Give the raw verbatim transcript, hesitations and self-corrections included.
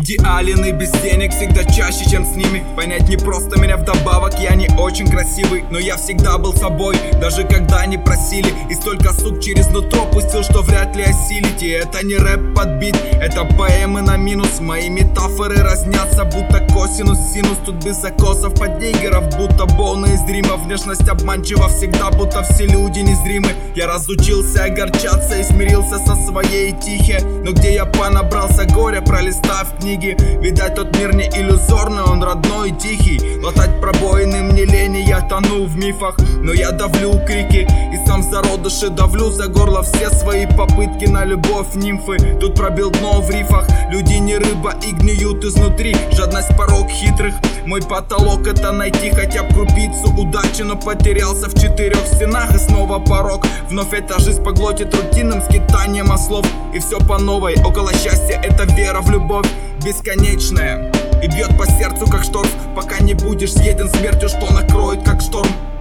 идеален и без денег всегда чаще, чем с ними. Понять не просто меня вдобавок, я не очень красивый, но я всегда был собой, даже когда не просили. И столько сук через нутро пустил, что вряд ли осилить. И это не рэп под бит, это поэмы на минус. Мои метафоры разнятся, будто косинус, синус. Тут без закосов под нигеров, будто Боуна из Рима. Внешность обманчива всегда, будто все люди незримы. Я разучился огорчаться и смирился со своей тихе. Но где я понабрался горя, пролистав книги. Видать, тот мир не иллюзорный, он родной и тихий. Латать пробоины мне лени, я тону в мифах. Но я давлю крики и сам в зародыше давлю за горло все свои попытки на любовь нимфы. Тут пробил дно в рифах, люди не рыба и гниют изнутри. Жадность порог хитрых, мой потолок это найти хотя бы крупицу удачи. Но потерялся в четырех стенах и снова порог. Вновь эта жизнь поглотит рутинным скитанием ослов. И все по новой, около счастья это вера в любовь бесконечная. И бьет по сердцу как шторм, пока не будешь съеден смертью, что накроет как шторм.